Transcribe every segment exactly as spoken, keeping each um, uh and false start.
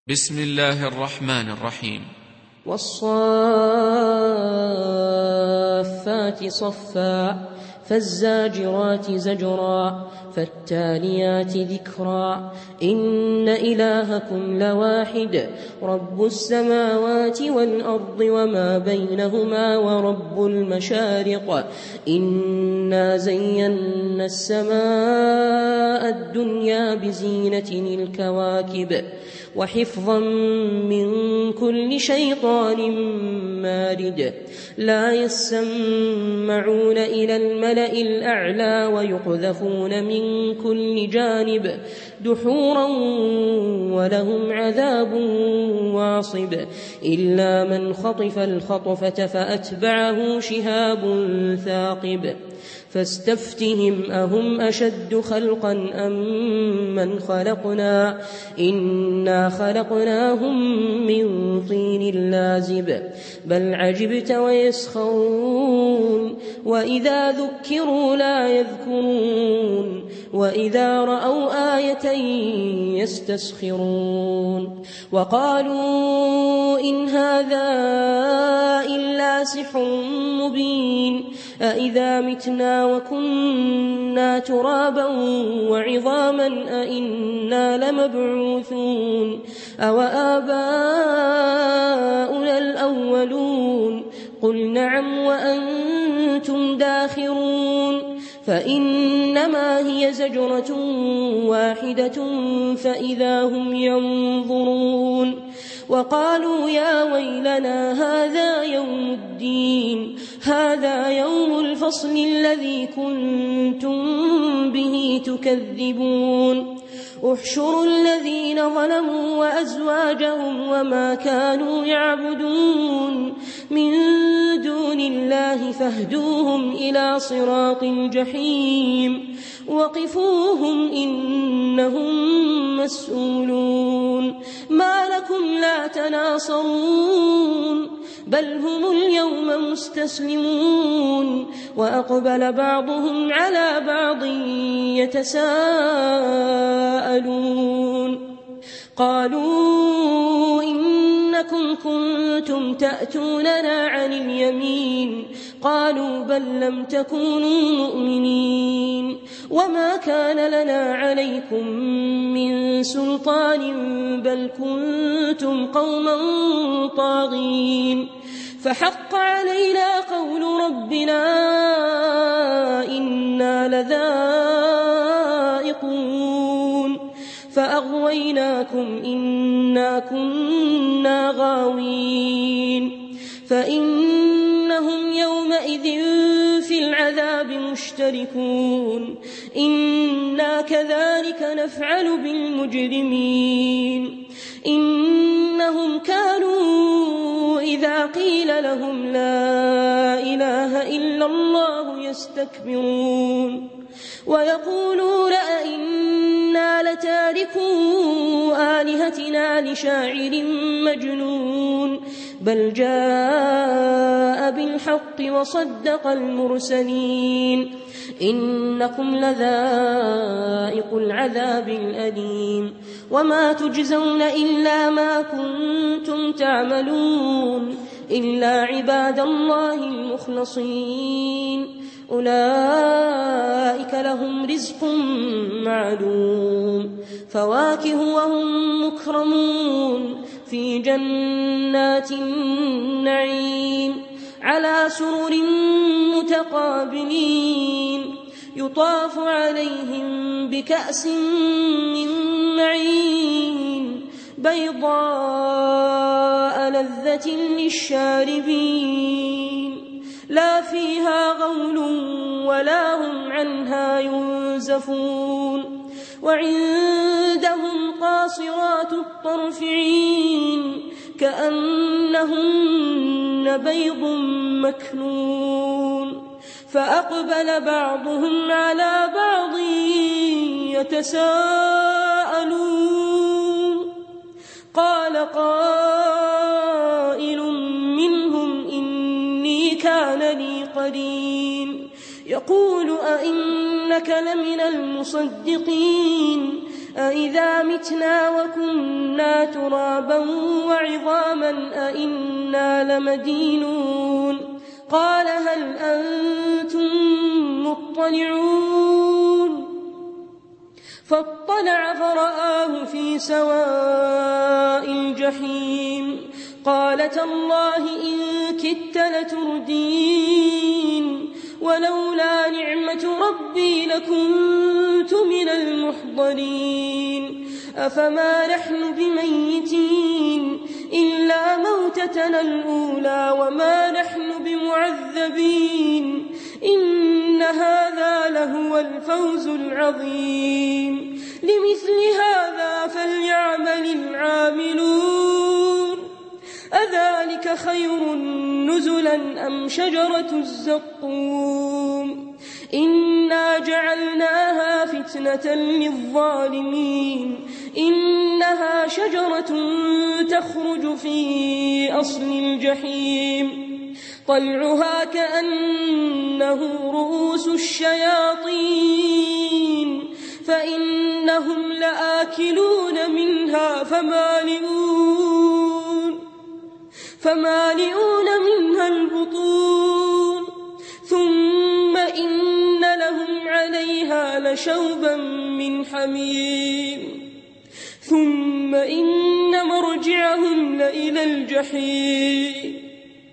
بسم الله الرحمن الرحيم. والصافات صفا فالزاجرات زجرا فالتاليات ذكرا إن إلهكم لواحد رب السماوات والأرض وما بينهما ورب المشارق إنا زينا السماء الدنيا بزينة الكواكب وحفظا من كل شيطان مارد لا يسمعون إلى الملأ الأعلى ويقذفون من كل جانب دحورا ولهم عذاب واصب إلا من خطف الخطفة فأتبعه شهاب ثاقب فاستفتهم أهم أشد خلقا أم من خلقنا إنا خلقناهم من طين لازب بل عجبت ويسخرون وإذا ذكروا لا يذكرون وإذا رأوا آية يستسخرون وقالوا إن هذا إلا سحر مبين أإذا متنا وكنا ترابا وعظاما أإنا لمبعوثون أو آباؤنا الأولون قل نعم وأنتم داخرون فإنما هي زجرة واحدة فإذا هم ينظرون وقالوا يا ويلنا هذا يوم الدين هذا يوم الفصل الذي كنتم به تكذبون احشروا الذين ظلموا وأزواجهم وما كانوا يعبدون من دون الله فاهدوهم إلى صراط الجحيم وقفوهم إنهم مسؤولون ما لكم لا تناصرون بل هم اليوم مستسلمون وأقبل بعضهم على بعض يتساءلون قالوا إنكم كنتم تأتوننا عن اليمين قالوا بل لم تكونوا مؤمنين وما كان لنا عليكم من سلطان بل كنتم قوما طاغين فحق علينا قول ربنا إنا لذائقون فأغويناكم إنا كنا غاوين فإنهم يومئذ في العذاب مشتركون إنا كذلك نفعل بالمجرمين إنهم كانوا إذا قيل لهم لا إله إلا الله يستكبرون ويقولون أئنا لتاركو آلهتنا لشاعر مجنون بل جاء بالحق وصدق المرسلين إنكم لذائق العذاب الأليم وما تجزون إلا ما كنتم تعملون إلا عباد الله المخلصين أولئك لهم رزق معلوم فواكه وهم مكرمون في جنات النعيم على سرر متقابلين يطاف عليهم بكأس من معين بيضاء لذة للشاربين لا فيها غول ولا هم عنها ينزفون وعندهم قاصرات الطرف عين كأنهن بيض مكنون فأقبل بعضهم على بعض يتساءلون قال قائل منهم إني كان لي قرين يقول أئنك لمن المصدقين أإذا متنا وكنا ترابا وعظاما أإنا لمدينون قال هل أنتم مطلعون فاطلع فرآه في سواء الجحيم قال تالله إن كدت لتردين ولولا نعمة ربي لكنت من المحضرين أفما نحن بميتين إلا موتتنا الأولى وما نحن بمعذبين إن هذا لهو الفوز العظيم لمثل هذا فليعمل العاملون أذلك خير نزلا أم شجرة الزقوم إنا جعلناها فتنة للظالمين إنها شجرة تخرج في أصل الجحيم طلعها كأنه رؤوس الشياطين فإنهم لآكلون منها فمالئون فمالئون منها البطون ثم إن لهم عليها لشوبا من حميم ثم إن مرجعهم لإلى الجحيم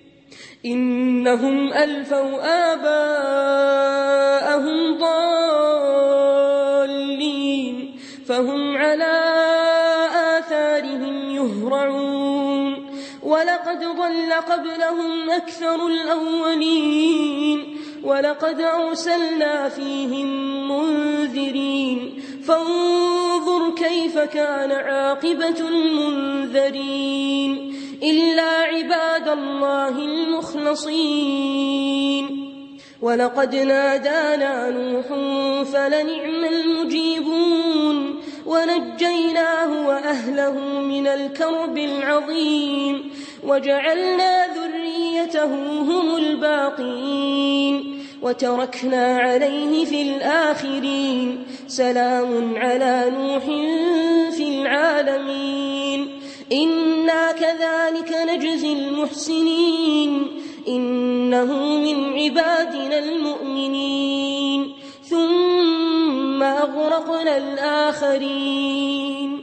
إنهم ألفوا آباءهم ضالين فهم على آثارهم يهرعون ولقد ضل قبلهم أكثر الأولين ولقد أرسلنا فيهم منذرين فانظر كيف كان عاقبة المنذرين إلا عباد الله المخلصين ولقد نادانا نوح فلنعم المجيبون ونجيناه وأهله من الكرب العظيم وجعلنا ذريته هم الباقين وتركنا عليه في الآخرين سلام على نوح في العالمين إنا كذلك نجزي المحسنين إنه من عبادنا المؤمنين ثم أغرقنا الآخرين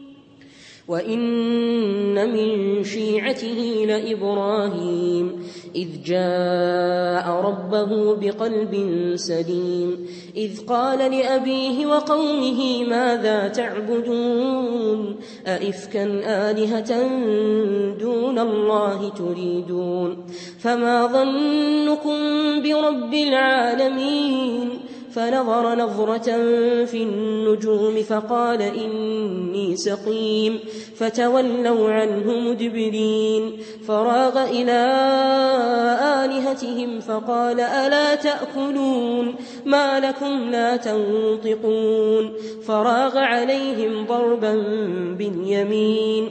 وإن من شيعته لإبراهيم إذ جاء ربه بقلب سليم إذ قال لأبيه وقومه ماذا تعبدون أئفكا آلهة دون الله تريدون فما ظنكم برب العالمين فنظر نظرة في النجوم فقال إني سقيم فتولوا عنه مدبرين فراغ إلى آلهتهم فقال ألا تأكلون ما لكم لا تنطقون فراغ عليهم ضربا باليمين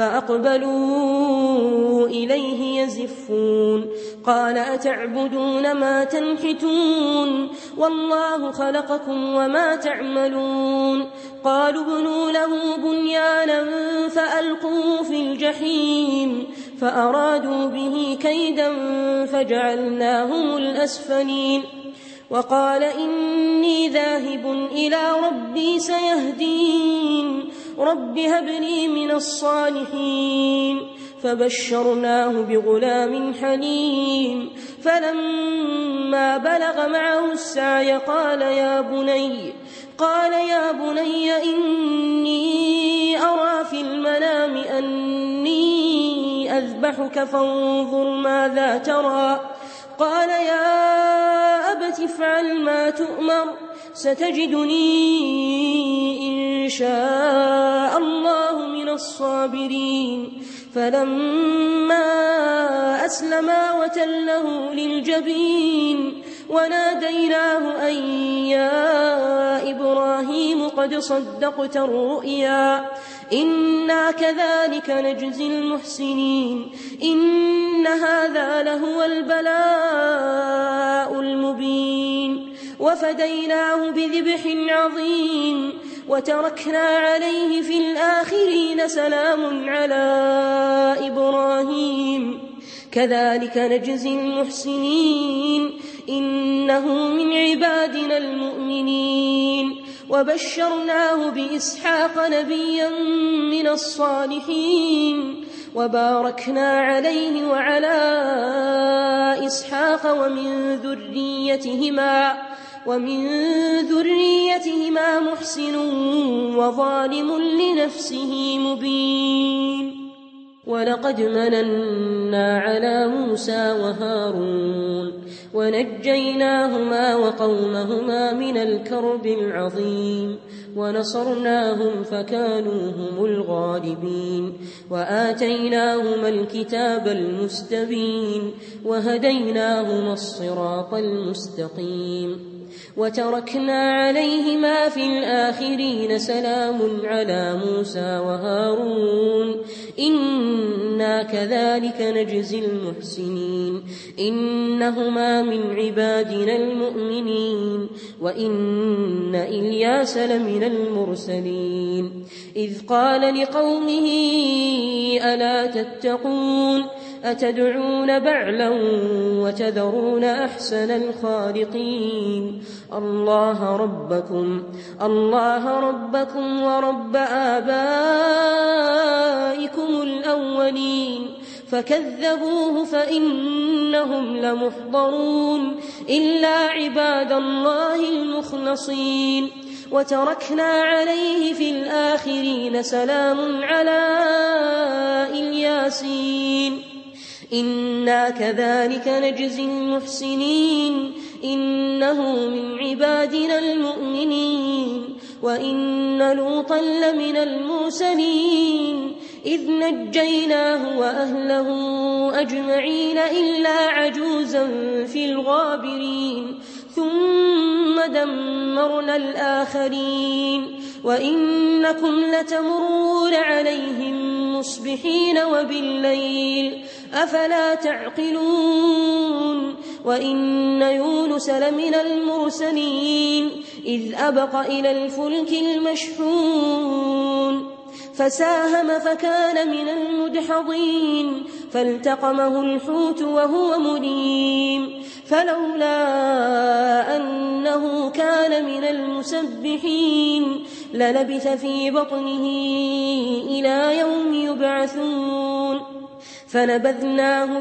فأقبلوا إليه يزفون قال أتعبدون ما تنحتون والله خلقكم وما تعملون قالوا ابنوا له بنيانا فألقوه في الجحيم فأرادوا به كيدا فجعلناهم الأسفلين وقال إني ذاهب إلى ربي سيهدين رب هب لي من الصالحين فبشرناه بغلام حليم فلما بلغ معه السعي قال يا بني قال يا بني إني أرى في المنام أني أذبحك فانظر ماذا ترى قال يا أبت افعل ما تؤمر ستجدني إن شاء الله من الصابرين فلما أسلما وتله للجبين وناديناه أن يا إبراهيم قد صدقت الرؤيا إنا كذلك نجزي المحسنين إن هذا لهو البلاء المبين وفديناه بذبح عظيم وتركنا عليه في الآخرين سلام على إبراهيم كذلك نجزي المحسنين إنه من عبادنا المؤمنين وبشرناه بإسحاق نبيا من الصالحين وباركنا عليه وعلى إسحاق ومن ذريتهما ومن ذريتهما محسن وظالم لنفسه مبين ولقد مننا على موسى وهارون ونجيناهما وقومهما من الكرب العظيم ونصرناهم فكانوا هم الغالبين وآتيناهما الكتاب المستبين وهديناهما الصراط المستقيم وتركنا عليهما في الآخرين سلام على موسى وهارون إنا كذلك نجزي المحسنين إنهما من عبادنا المؤمنين وإن إلياس لمن المرسلين إذ قال لقومه ألا تتقون أتدعون بعلا وتذرون أحسن الخالقين الله ربكم الله ربكم ورب آبائكم الأولين فكذبوه فإنهم لمحضرون إلا عباد الله المخلصين وتركنا عليه في الآخرين سلام على الياسين إنا كذلك نجزي المحسنين إنه من عبادنا المؤمنين وإن لوطا لمن المرسلين إذ نجيناه وأهله أجمعين إلا عجوزا في الغابرين ثم دمرنا الآخرين وإنكم لتمرون عليهم مصبحين وبالليل أفلا تعقلون وإن يونس لمن المرسلين إذ أبق إلى الفلك المشحون فساهم فكان من المدحضين فالتقمه الحوت وهو مليم فلولا أنه كان من المسبحين للبث في بطنه إلى يوم يبعثون فنبذناه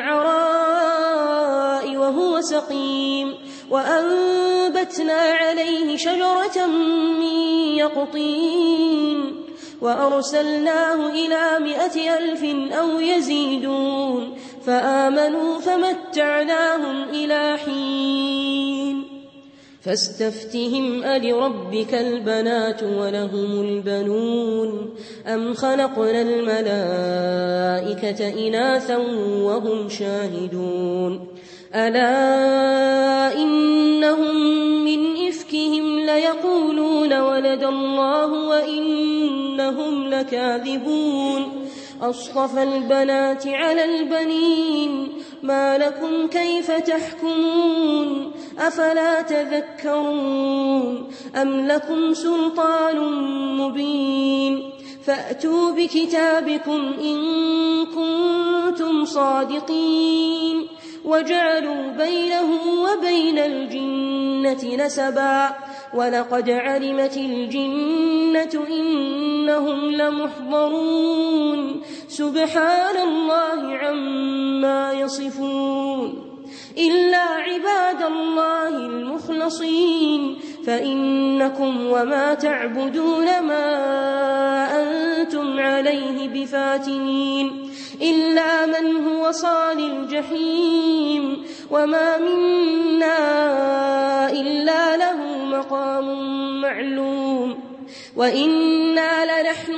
بالعراء وهو سقيم وأنبتنا عليه شجرة من يقطين وأرسلناه إلى مائة ألف أو يزيدون فآمنوا فمتعناهم إلى حين فاستفتهم ألربك البنات ولهم البنون أم خلقنا الملائكة إناثا وهم شاهدون ألا إنهم من إفكهم ليقولون ولد الله وإنهم لكاذبون أصطفى البنات على البنين ما لكم كيف تحكمون أفلا تذكرون أم لكم سلطان مبين فأتوا بكتابكم إن كنتم صادقين وجعلوا بينه وبين الجنة نسبا ولقد علمت الجنة إنهم لمحضرون سبحان الله عما يصفون إلا عباد الله المخلصين فإنكم وما تعبدون ما أنتم عليه بفاتنين إلا من هو صال الجحيم وما منا إلا له مقام معلوم وإنا لنحن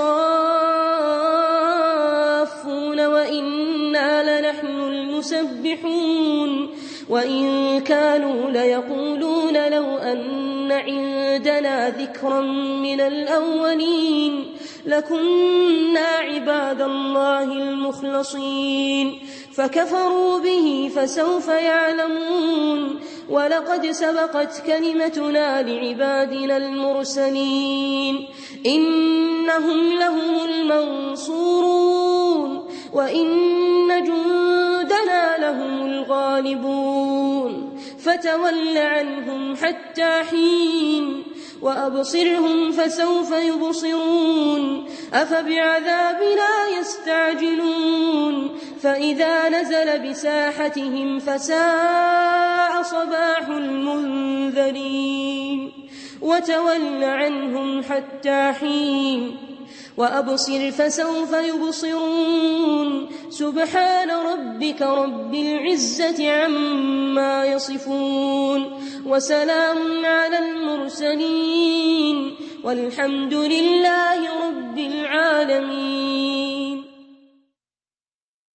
الصافون وإنا لنحن المسبحون وإن كانوا ليقولون لو أن عندنا ذكرا من الأولين لكنا عباد الله الله المخلصين فكفروا به فسوف يعلمون ولقد سبقت كلمتنا لعبادنا المرسلين إنهم لهم المنصورون وإن جندنا لهم الغالبون فتول عنهم حتى حين وأبصرهم فسوف يبصرون أفبعذابنا يستعجلون فإذا نزل بساحتهم فساء صباح المنذرين وتول عنهم حتى حين وأبصر فسوف يبصرون سبحان ربك رب العزة عما يصفون وسلام على المرسلين والحمد لله رب العالمين.